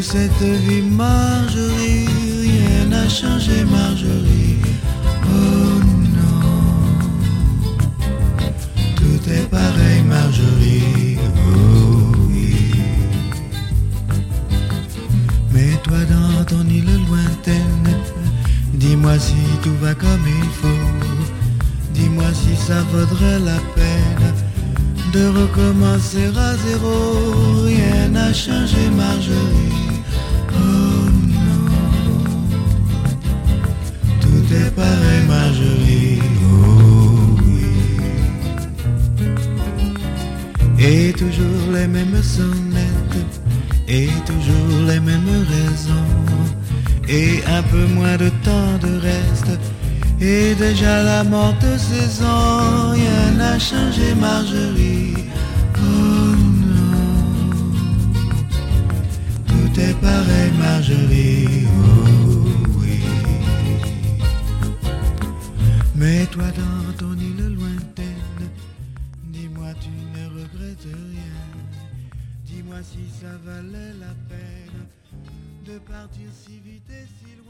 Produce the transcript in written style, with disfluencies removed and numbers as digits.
cette vie, Marjorie, rien n'a changé, Marjorie. Oh non, tout est pareil, Marjorie. Oh oui. Mets-toi dans ton île lointaine, dis-moi si tout va comme il faut. Dis-moi si ça vaudrait la peine de recommencer à zéro. Rien n'a changé, Marjorie. Oh non, tout est pareil, Marjorie. Oh oui. Et toujours les mêmes sonnettes, et toujours les mêmes raisons, et un peu moins de temps de reste, et déjà la morte saison. Rien n'a changé, Marjorie. Oh non, tout est pareil, Marjorie. Oh oui. Mets-toi dans ton île lointaine, dis-moi tu ne regrettes rien. Dis-moi si ça valait la peine de partir si vite et si loin.